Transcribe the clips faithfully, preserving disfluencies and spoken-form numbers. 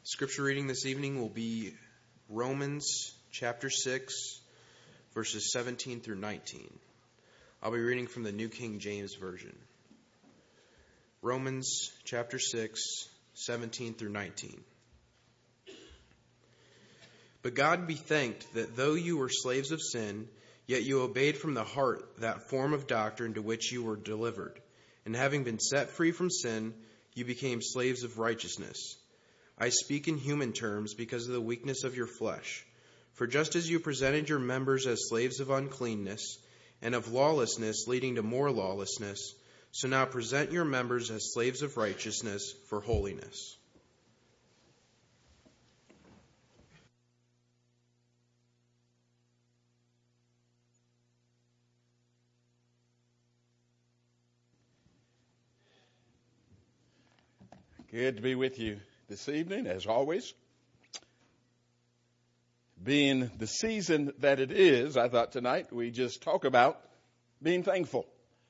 Scripture reading this evening will be Romans chapter six, verses seventeen through nineteen. I'll be reading from the New King James Version. Romans chapter six, seventeen through nineteen. But God be thanked that though you were slaves of sin, yet you obeyed from the heart that form of doctrine to which you were delivered. And having been set free from sin, you became slaves of righteousness. I speak in human terms because of the weakness of your flesh. For just as you presented your members as slaves of uncleanness and of lawlessness leading to more lawlessness, so now present your members as slaves of righteousness for holiness. Good to be with you this evening, as always. Being the season that it is, I thought tonight we just talk about being thankful.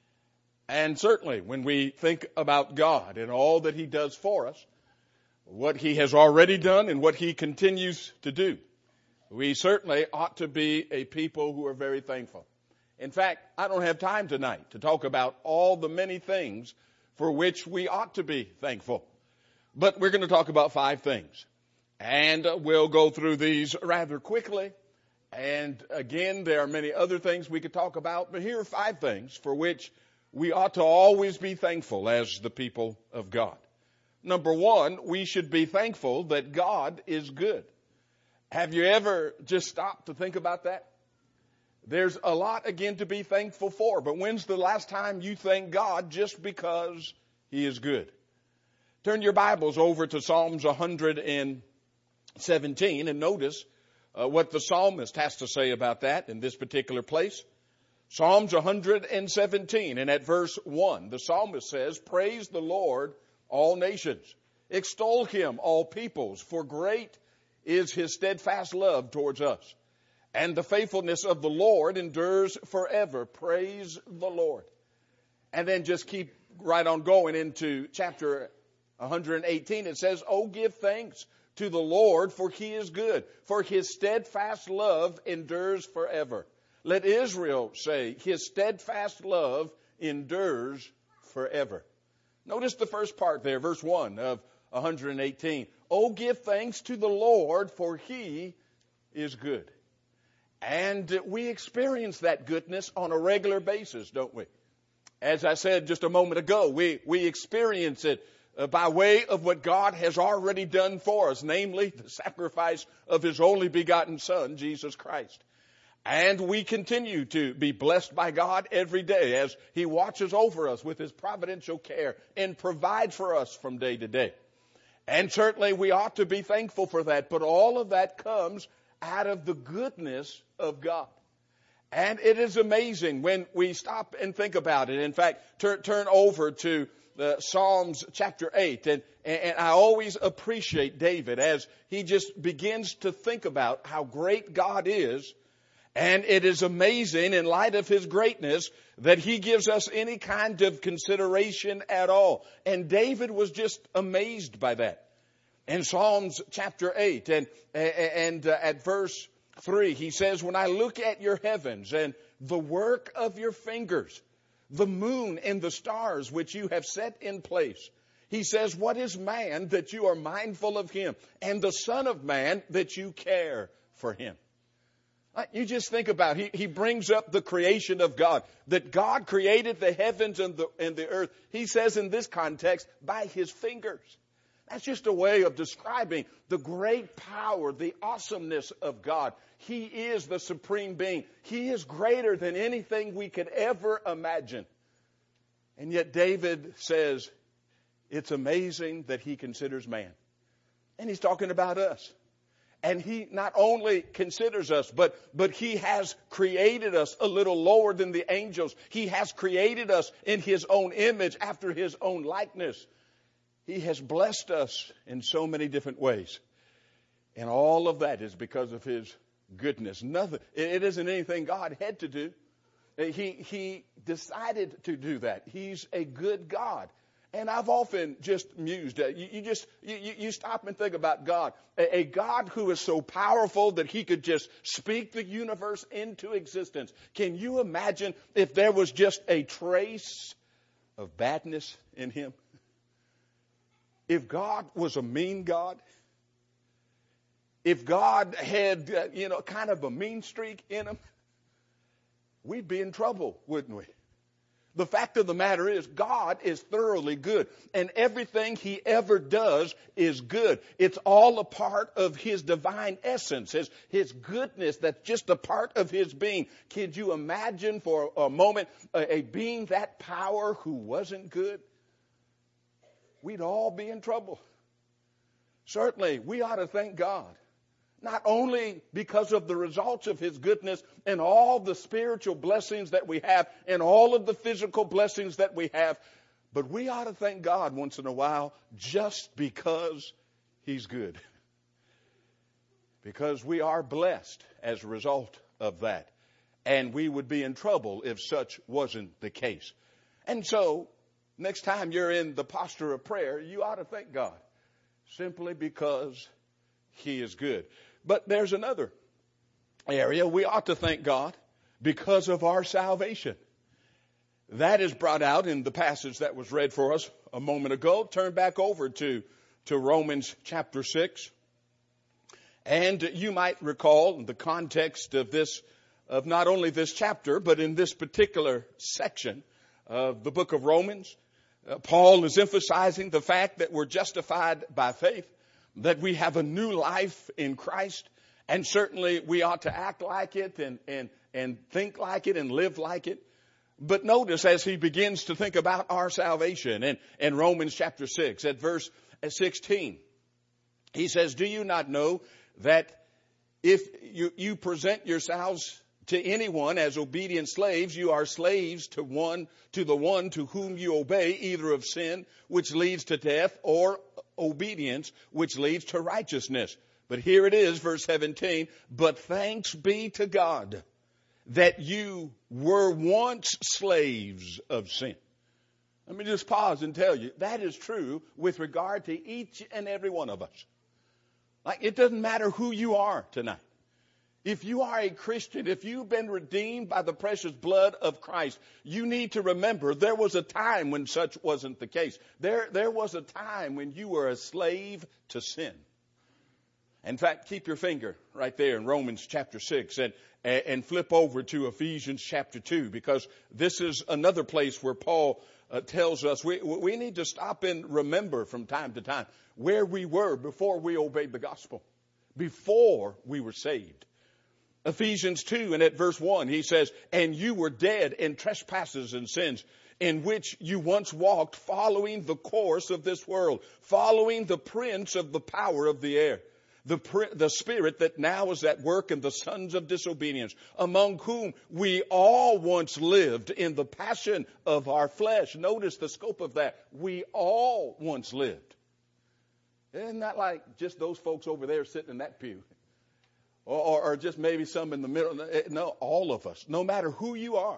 And certainly when we think about God and all that He does for us, what He has already done and what He continues to do, we certainly ought to be a people who are very thankful. In fact, I don't have time tonight to talk about all the many things for which we ought to be thankful. But we're going to talk about five things. And we'll go through these rather quickly. And again, there are many other things we could talk about. But here are five things for which we ought to always be thankful as the people of God. Number one, we should be thankful that God is good. Have you ever just stopped to think about that? There's a lot, again, to be thankful for. But when's the last time you thank God just because He is good? Turn your Bibles over to Psalms one hundred seventeen and notice uh, what the psalmist has to say about that in this particular place. Psalms one hundred seventeen, and at verse one, the psalmist says, "Praise the Lord, all nations. Extol Him, all peoples, for great is His steadfast love towards us. And the faithfulness of the Lord endures forever. Praise the Lord." And then just keep right on going into chapter one hundred eighteen. It says, "Oh, give thanks to the Lord, for He is good, for His steadfast love endures forever. Let Israel say, His steadfast love endures forever." Notice the first part there, verse one of one hundred eighteen. "Oh, give thanks to the Lord, for He is good." And we experience that goodness on a regular basis, don't we? As I said just a moment ago, we, we experience it Uh, by way of what God has already done for us, namely the sacrifice of His only begotten Son, Jesus Christ. And we continue to be blessed by God every day as He watches over us with His providential care and provides for us from day to day. And certainly we ought to be thankful for that, but all of that comes out of the goodness of God. And it is amazing when we stop and think about it. In fact, turn, turn over to the Psalms chapter eight. And, and I always appreciate David as he just begins to think about how great God is. And it is amazing in light of His greatness that He gives us any kind of consideration at all. And David was just amazed by that. In Psalms chapter eight and, and uh, at verse three, he says, "When I look at your heavens and the work of your fingers, the moon and the stars which you have set in place." He says, "What is man that you are mindful of him, and the son of man that you care for him?" You just think about it. He, he brings up the creation of God, that God created the heavens and the, and the earth. He says in this context, by His fingers. That's just a way of describing the great power, the awesomeness of God. He is the supreme being. He is greater than anything we could ever imagine. And yet David says, it's amazing that He considers man. And he's talking about us. And He not only considers us, but, but He has created us a little lower than the angels. He has created us in His own image, after His own likeness. He has blessed us in so many different ways. And all of that is because of His goodness. Nothing. It isn't anything God had to do. He, he decided to do that. He's a good God. And I've often just mused, uh, you, you just, you, you stop and think about God. A, a God who is so powerful that he could just speak the universe into existence. Can you imagine if there was just a trace of badness in him? If God was a mean God, if God had, uh, you know, kind of a mean streak in him, we'd be in trouble, wouldn't we? The fact of the matter is, God is thoroughly good, and everything he ever does is good. It's all a part of his divine essence, his, his goodness. That's just a part of his being. Can you imagine for a moment a, a being that power who wasn't good? We'd all be in trouble. Certainly, we ought to thank God. Not only because of the results of his goodness and all the spiritual blessings that we have and all of the physical blessings that we have, but we ought to thank God once in a while just because he's good. Because we are blessed as a result of that. And we would be in trouble if such wasn't the case. And so, next time you're in the posture of prayer, you ought to thank God simply because he is good. But there's another area we ought to thank God because of our salvation. That is brought out in the passage that was read for us a moment ago. Turn back over to, to Romans chapter six. And you might recall the context of this, of not only this chapter, but in this particular section of the book of Romans. Uh, Paul is emphasizing the fact that we're justified by faith, that we have a new life in Christ, and certainly we ought to act like it and, and, and think like it and live like it. But notice as he begins to think about our salvation in, in Romans chapter six at verse sixteen, he says, do you not know that if you, you present yourselves to anyone as obedient slaves, you are slaves to one, to the one to whom you obey, either of sin, which leads to death, or obedience, which leads to righteousness. But here it is, verse seventeen, but thanks be to God that you were once slaves of sin. Let me just pause and tell you, that is true with regard to each and every one of us. Like, it doesn't matter who you are tonight. If you are a Christian, if you've been redeemed by the precious blood of Christ, you need to remember there was a time when such wasn't the case. There, there was a time when you were a slave to sin. In fact, keep your finger right there in Romans chapter six and, and flip over to Ephesians chapter two, because this is another place where Paul uh, tells us we, we need to stop and remember from time to time where we were before we obeyed the gospel, before we were saved. Ephesians two and at verse one, he says, and you were dead in trespasses and sins, in which you once walked, following the course of this world, following the prince of the power of the air, the, the spirit that now is at work in the sons of disobedience, among whom we all once lived in the passion of our flesh. Notice the scope of that. We all once lived. Isn't that like just those folks over there sitting in that pew? Or, or just maybe some in the middle. No, all of us, no matter who you are,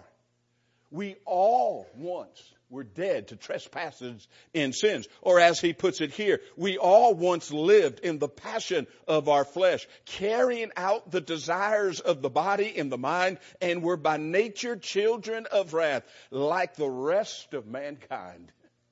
we all once were dead to trespasses and sins. Or as he puts it here, we all once lived in the passion of our flesh, carrying out the desires of the body and the mind, and were by nature children of wrath, like the rest of mankind.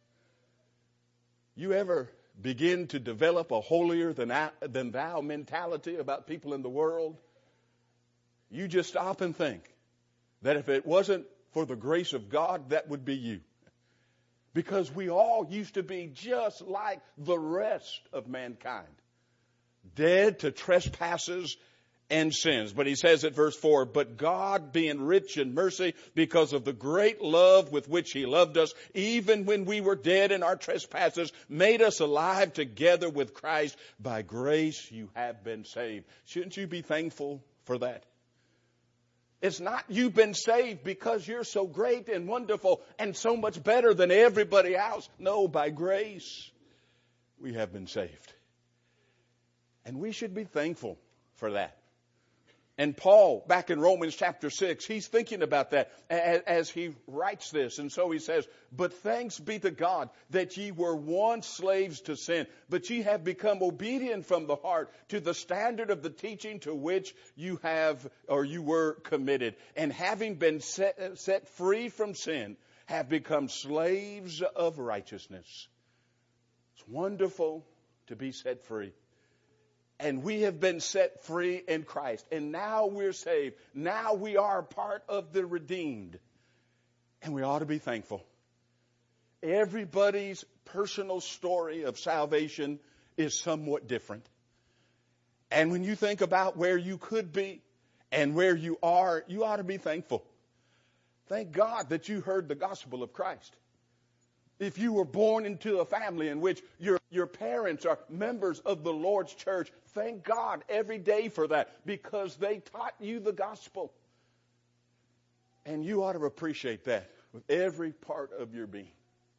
You ever begin to develop a holier than, than thou mentality about people in the world? You just stop and think that if it wasn't for the grace of God, that would be you. Because we all used to be just like the rest of mankind, dead to trespasses and sins. But he says at verse four, but God, being rich in mercy, because of the great love with which he loved us, even when we were dead in our trespasses, made us alive together with Christ. By grace you have been saved. Shouldn't you be thankful for that? It's not you've been saved because you're so great and wonderful and so much better than everybody else. No, by grace we have been saved. And we should be thankful for that. And Paul, back in Romans chapter six, he's thinking about that as he writes this. And so he says, but thanks be to God that ye were once slaves to sin, but ye have become obedient from the heart to the standard of the teaching to which you have, or you were committed. And having been set, set free from sin, have become slaves of righteousness. It's wonderful to be set free. And we have been set free in Christ. And now we're saved. Now we are part of the redeemed. And we ought to be thankful. Everybody's personal story of salvation is somewhat different. And when you think about where you could be and where you are, you ought to be thankful. Thank God that you heard the gospel of Christ. If you were born into a family in which your, your parents are members of the Lord's church, thank God every day for that, because they taught you the gospel. And you ought to appreciate that with every part of your being.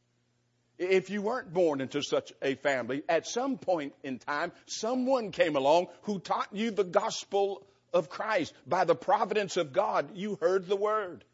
If you weren't born into such a family, at some point in time, someone came along who taught you the gospel of Christ. By the providence of God, you heard the word.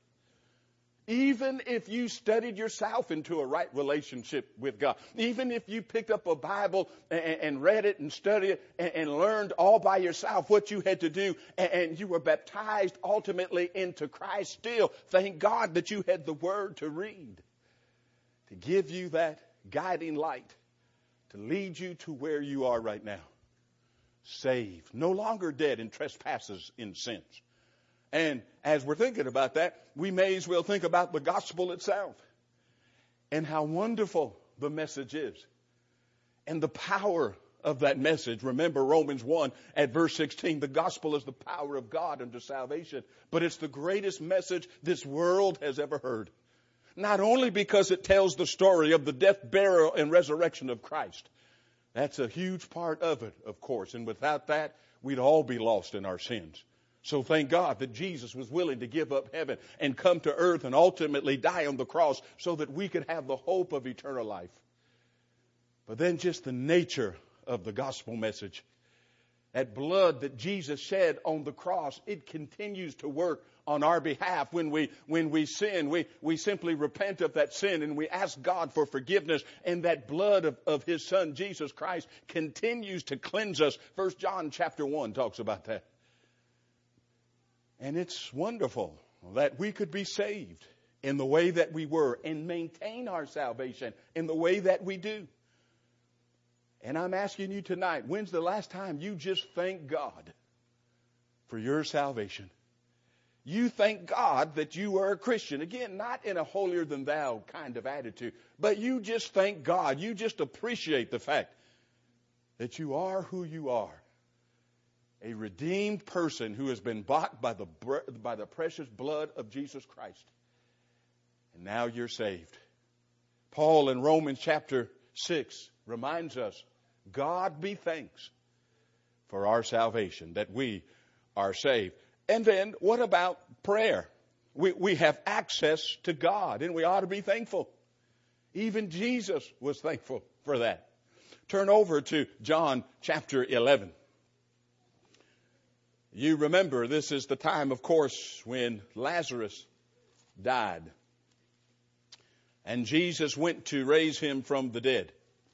Even if you studied yourself into a right relationship with God, even if you picked up a Bible and, and read it and studied it and, and learned all by yourself what you had to do, and, and you were baptized ultimately into Christ still, thank God that you had the Word to read, to give you that guiding light, to lead you to where you are right now. Saved, no longer dead in trespasses in sins. And as we're thinking about that, we may as well think about the gospel itself and how wonderful the message is and the power of that message. Remember Romans one at verse sixteen, the gospel is the power of God unto salvation, but it's the greatest message this world has ever heard. Not only because it tells the story of the death, burial, and resurrection of Christ. That's a huge part of it, of course, and without that, we'd all be lost in our sins. So thank God that Jesus was willing to give up heaven and come to earth and ultimately die on the cross so that we could have the hope of eternal life. But then just the nature of the gospel message. That blood that Jesus shed on the cross, it continues to work on our behalf. When we, when we sin, we, we simply repent of that sin and we ask God for forgiveness. And that blood of, of His Son, Jesus Christ, continues to cleanse us. First John chapter one talks about that. And it's wonderful that we could be saved in the way that we were and maintain our salvation in the way that we do. And I'm asking you tonight, when's the last time you just thank God for your salvation? You thank God that you are a Christian. Again, not in a holier than thou kind of attitude, but you just thank God. You just appreciate the fact that you are who you are. A redeemed person who has been bought by the, by the precious blood of Jesus Christ. And now you're saved. Paul in Romans chapter six reminds us, God be thanks for our salvation, that we are saved. And then what about prayer? We, we have access to God, and we ought to be thankful. Even Jesus was thankful for that. Turn over to John chapter eleven. You remember, this is the time, of course, when Lazarus died. And Jesus went to raise him from the dead.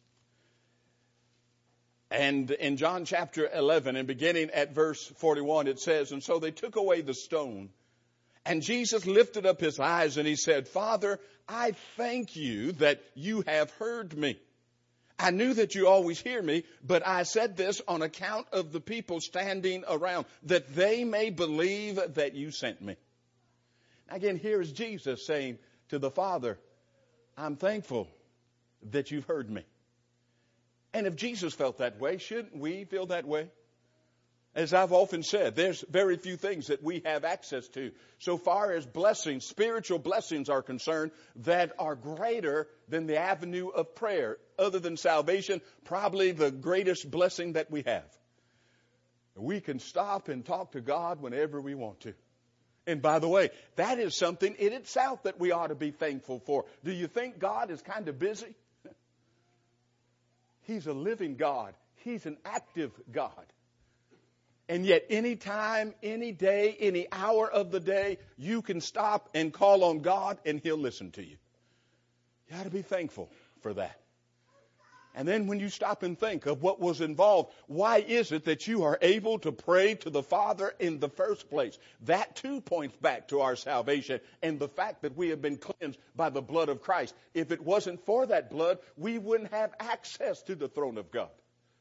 And in John chapter eleven, and beginning at verse forty-one, it says, and so they took away the stone. And Jesus lifted up his eyes and he said, Father, I thank you that you have heard me. I knew that you always hear me, but I said this on account of the people standing around, that they may believe that you sent me. Again, here is Jesus saying to the Father, I'm thankful that you've heard me. And if Jesus felt that way, shouldn't we feel that way? As I've often said, there's very few things that we have access to, so far as blessings, spiritual blessings are concerned, that are greater than the avenue of prayer. Other than salvation, probably the greatest blessing that we have. We can stop and talk to God whenever we want to. And by the way, that is something in itself that we ought to be thankful for. Do you think God is kind of busy? He's a living God. He's an active God. And yet any time, any day, any hour of the day, you can stop and call on God and He'll listen to you. You ought to be thankful for that. And then when you stop and think of what was involved, why is it that you are able to pray to the Father in the first place? That too points back to our salvation and the fact that we have been cleansed by the blood of Christ. If it wasn't for that blood, we wouldn't have access to the throne of God.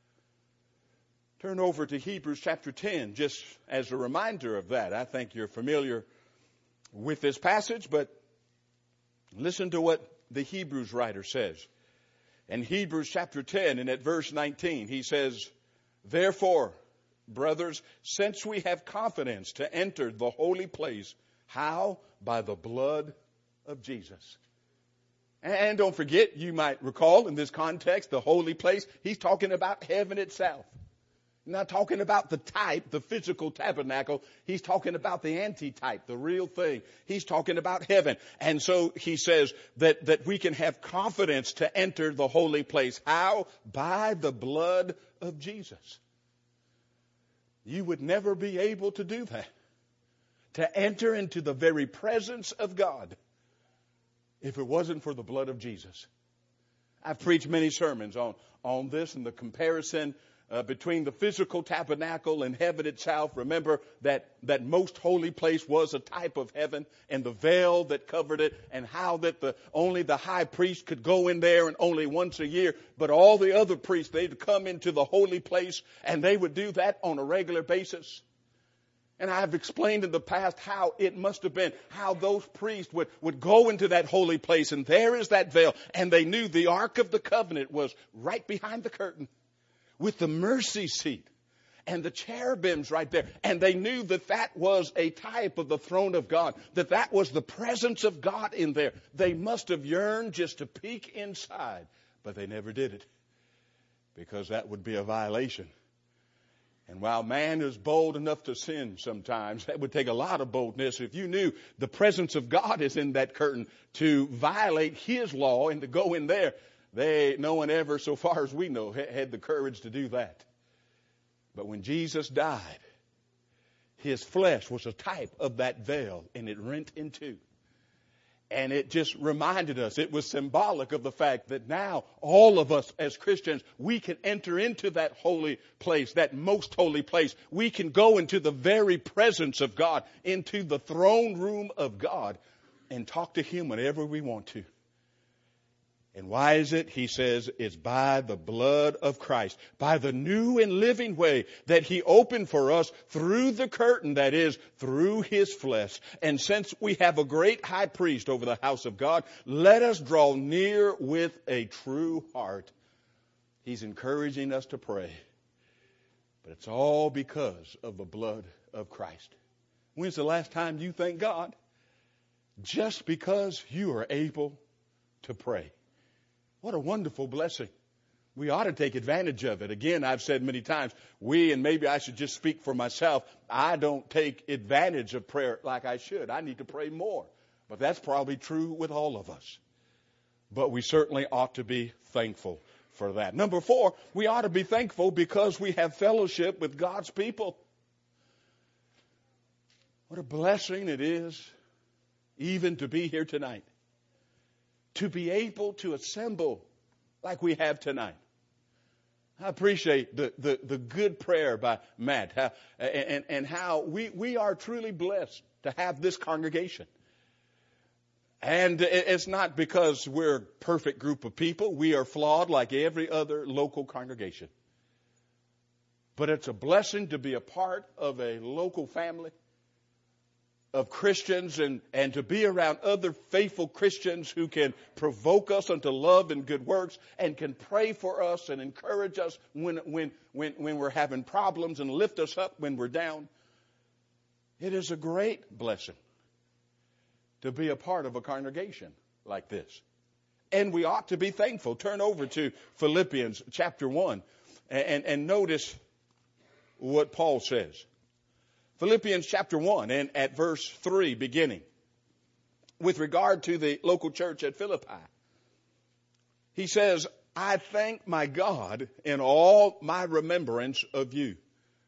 Turn over to Hebrews chapter ten, just as a reminder of that. I think you're familiar with this passage, but listen to what the Hebrews writer says. In Hebrews chapter ten and at verse nineteen, he says, "Therefore, brothers, since we have confidence to enter the holy place, how? By the blood of Jesus." And don't forget, you might recall in this context, the holy place, he's talking about heaven itself. He's not talking about the type, the physical tabernacle. He's talking about the antitype, the real thing. He's talking about heaven. And so he says that, that we can have confidence to enter the holy place. How? By the blood of Jesus. You would never be able to do that. To enter into the very presence of God if it wasn't for the blood of Jesus. I've preached many sermons on, on this and the comparison Uh, between the physical tabernacle and heaven itself. Remember that, that most holy place was a type of heaven and the veil that covered it, and how that the only the high priest could go in there and only once a year, but all the other priests, they'd come into the holy place and they would do that on a regular basis. And I've explained in the past how it must have been, how those priests would, would go into that holy place, and there is that veil, and they knew the Ark of the Covenant was right behind the curtain, with the mercy seat and the cherubims right there. And they knew that that was a type of the throne of God, that that was the presence of God in there. They must have yearned just to peek inside, but they never did it because that would be a violation. And while man is bold enough to sin sometimes, that would take a lot of boldness. If you knew the presence of God is in that curtain, to violate His law and to go in there, They, no one ever, so far as we know, had the courage to do that. But when Jesus died, His flesh was a type of that veil, and it rent in two. And it just reminded us, it was symbolic of the fact that now all of us as Christians, we can enter into that holy place, that most holy place. We can go into the very presence of God, into the throne room of God, and talk to Him whenever we want to. And why is it? He says it's by the blood of Christ, by the new and living way that He opened for us through the curtain, that is, through His flesh. And since we have a great high priest over the house of God, let us draw near with a true heart. He's encouraging us to pray. But it's all because of the blood of Christ. When's the last time you thanked God? Just because you are able to pray. What a wonderful blessing. We ought to take advantage of it. Again, I've said many times, we, and maybe I should just speak for myself, I don't take advantage of prayer like I should. I need to pray more. But that's probably true with all of us. But we certainly ought to be thankful for that. Number four, we ought to be thankful because we have fellowship with God's people. What a blessing it is even to be here tonight. To be able to assemble like we have tonight. I appreciate the, the, the good prayer by Matt, how, and, and how we, we are truly blessed to have this congregation. And it's not because we're a perfect group of people. We are flawed like every other local congregation. But it's a blessing to be a part of a local family of Christians, and, and to be around other faithful Christians who can provoke us unto love and good works, and can pray for us and encourage us when, when, when, when we're having problems, and lift us up when we're down. It is a great blessing to be a part of a congregation like this. And we ought to be thankful. Turn over to Philippians chapter one and, and, and notice what Paul says. Philippians chapter one and at verse three beginning. With regard to the local church at Philippi. He says, I thank my God in all my remembrance of you.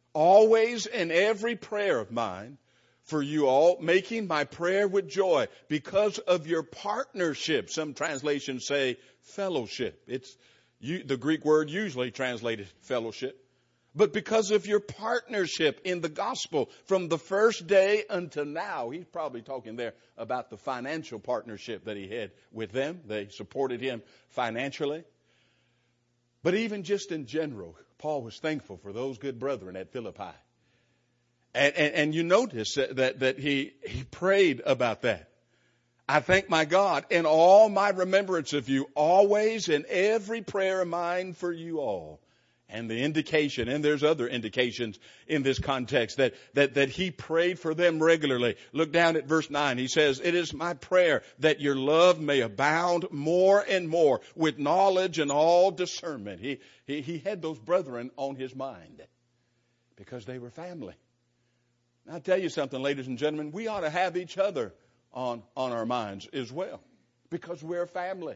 always in every prayer of mine for you all, making my prayer with joy because of your partnership. Some translations say fellowship. It's you, the Greek word usually translated fellowship. But because of your partnership in the gospel from the first day until now. He's probably talking there about the financial partnership that he had with them. They supported him financially. But even just in general, Paul was thankful for those good brethren at Philippi. And, and, and you notice that, that, that he, he prayed about that. I thank my God in all my remembrance of you, always in every prayer of mine for you all. And the indication, and there's other indications in this context, that, that, that he prayed for them regularly. Look down at verse nine. He says, it is my prayer that your love may abound more and more with knowledge and all discernment. He, he, he had those brethren on his mind because they were family. I'll tell you something, ladies and gentlemen, we ought to have each other on, on our minds as well because we're family.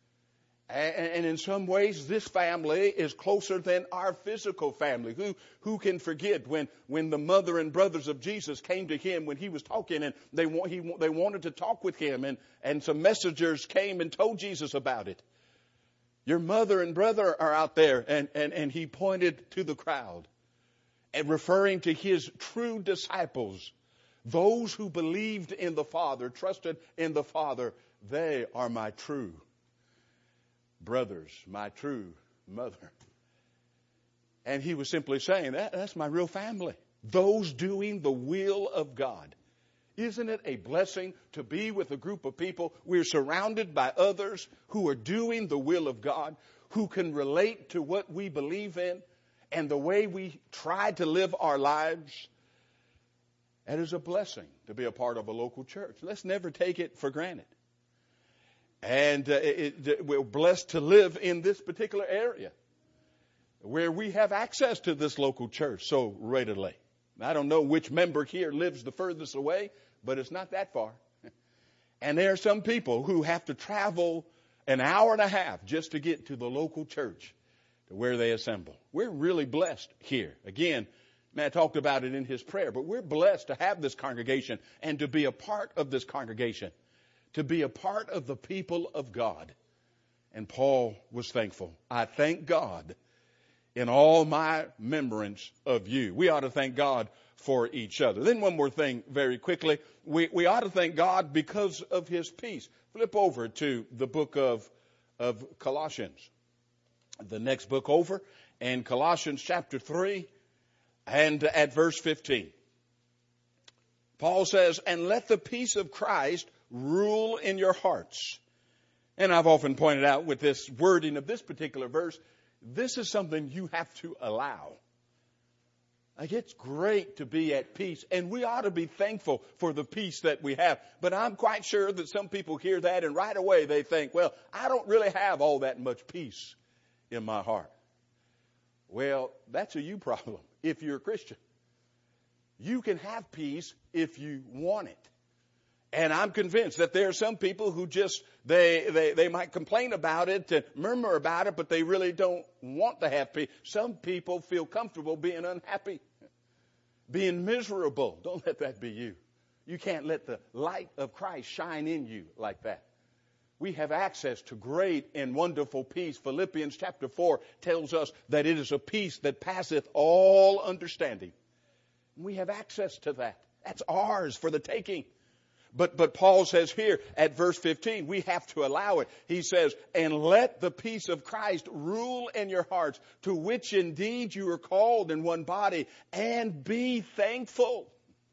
And in some ways, this family is closer than our physical family. Who who can forget when, when the mother and brothers of Jesus came to him when he was talking and they want, he, they wanted to talk with him and, and some messengers came and told Jesus about it. Your mother and brother are out there, and, and, and he pointed to the crowd and referring to his true disciples, those who believed in the Father, trusted in the Father, they are my true brothers, my true mother. And he was simply saying, that, that's my real family. Those doing the will of God. Isn't it a blessing to be with a group of people? We're surrounded by others who are doing the will of God, who can relate to what we believe in and the way we try to live our lives. That is a blessing to be a part of a local church. Let's never take it for granted. And uh, it, it, we're blessed to live in this particular area where we have access to this local church so readily. I don't know which member here lives the furthest away, but it's not that far. And there are some people who have to travel an hour and a half just to get to the local church to where they assemble. We're really blessed here. Again, Matt talked about it in his prayer, but we're blessed to have this congregation and to be a part of this congregation, to be a part of the people of God. And Paul was thankful. I thank God in all my remembrance of you. We ought to thank God for each other. Then one more thing very quickly. We, we ought to thank God because of his peace. Flip over to the book of, of Colossians. The next book over, and Colossians chapter three and at verse fifteen. Paul says, and let the peace of Christ rule in your hearts. And I've often pointed out with this wording of this particular verse, this is something you have to allow. Like, it's great to be at peace, and we ought to be thankful for the peace that we have. But I'm quite sure that some people hear that, and right away they think, well, I don't really have all that much peace in my heart. Well, that's a you problem if you're a Christian. You can have peace if you want it. And I'm convinced that there are some people who just, they, they, they might complain about it and murmur about it, but they really don't want to have peace. Some people feel comfortable being unhappy, being miserable. Don't let that be you. You can't let the light of Christ shine in you like that. We have access to great and wonderful peace. Philippians chapter four tells us that it is a peace that passeth all understanding. We have access to that. That's ours for the taking. But, but Paul says here at verse fifteen, we have to allow it. He says, and let the peace of Christ rule in your hearts, to which indeed you are called in one body, and be thankful.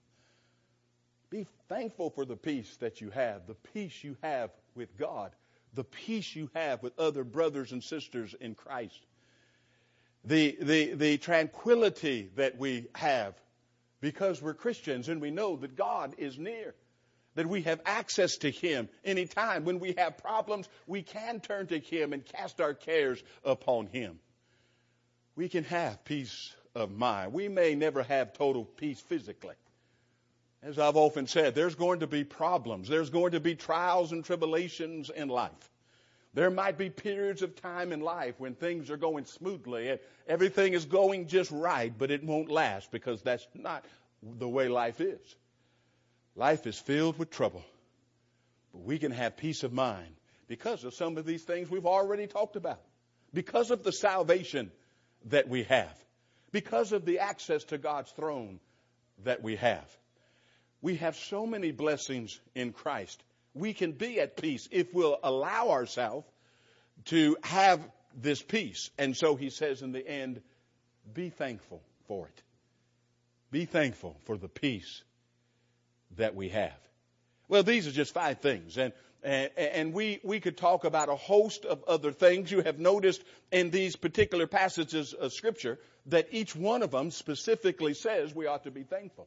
Be thankful for the peace that you have, the peace you have with God, the peace you have with other brothers and sisters in Christ, the, the, the tranquility that we have because we're Christians and we know that God is near, that we have access to him anytime. When we have problems, we can turn to him and cast our cares upon him. We can have peace of mind. We may never have total peace physically. As I've often said, there's going to be problems. There's going to be trials and tribulations in life. There might be periods of time in life when things are going smoothly and everything is going just right, but it won't last because that's not the way life is. Life is filled with trouble, but we can have peace of mind because of some of these things we've already talked about, because of the salvation that we have, because of the access to God's throne that we have. We have so many blessings in Christ. We can be at peace if we'll allow ourselves to have this peace. And so he says in the end, be thankful for it. Be thankful for the peace that we have. Well, these are just five things. And and, and we, we could talk about a host of other things. You have noticed in these particular passages of Scripture that each one of them specifically says we ought to be thankful.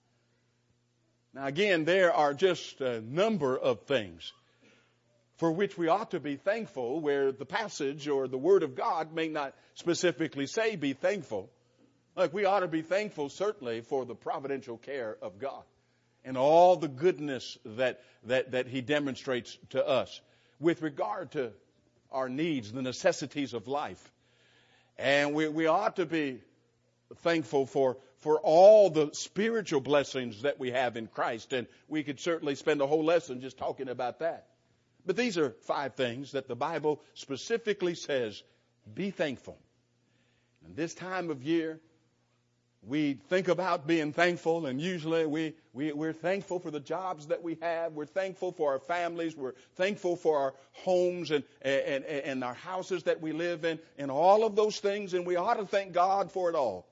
Now, again, there are just a number of things for which we ought to be thankful, where the passage or the Word of God may not specifically say be thankful. Like, we ought to be thankful, certainly, for the providential care of God and all the goodness that, that, that He demonstrates to us with regard to our needs, the necessities of life. And we, we ought to be thankful for for all the spiritual blessings that we have in Christ. And we could certainly spend a whole lesson just talking about that. But these are five things that the Bible specifically says, be thankful. And this time of year, we think about being thankful, and usually we, we, we're thankful for the jobs that we have. We're thankful for our families. We're thankful for our homes and, and, and our houses that we live in, and all of those things, and we ought to thank God for it all.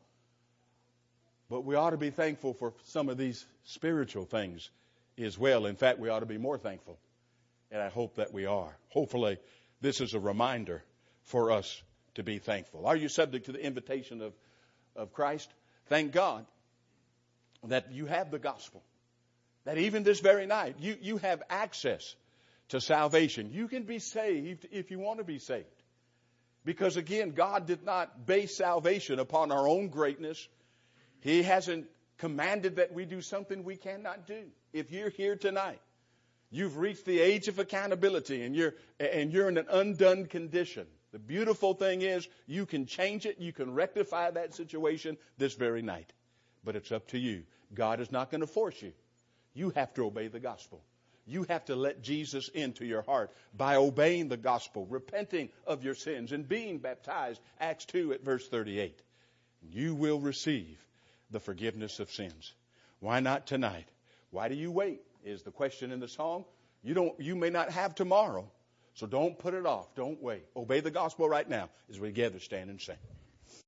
But we ought to be thankful for some of these spiritual things as well. In fact, we ought to be more thankful. And I hope that we are. Hopefully, this is a reminder for us to be thankful. Are you subject to the invitation of, of Christ? Thank God that you have the gospel. That even this very night, you, you have access to salvation. You can be saved if you want to be saved. Because again, God did not base salvation upon our own greatness. He hasn't commanded that we do something we cannot do. If you're here tonight, you've reached the age of accountability and you're, and you're in an undone condition. The beautiful thing is you can change it. You can rectify that situation this very night. But it's up to you. God is not going to force you. You have to obey the gospel. You have to let Jesus into your heart by obeying the gospel, repenting of your sins, and being baptized. Acts two at verse thirty-eight. You will receive the forgiveness of sins. Why not tonight? Why do you wait? Is the question in the song. You don't, you may not have tomorrow, so don't put it off. Don't wait. Obey the gospel right now as we gather, stand, and sing.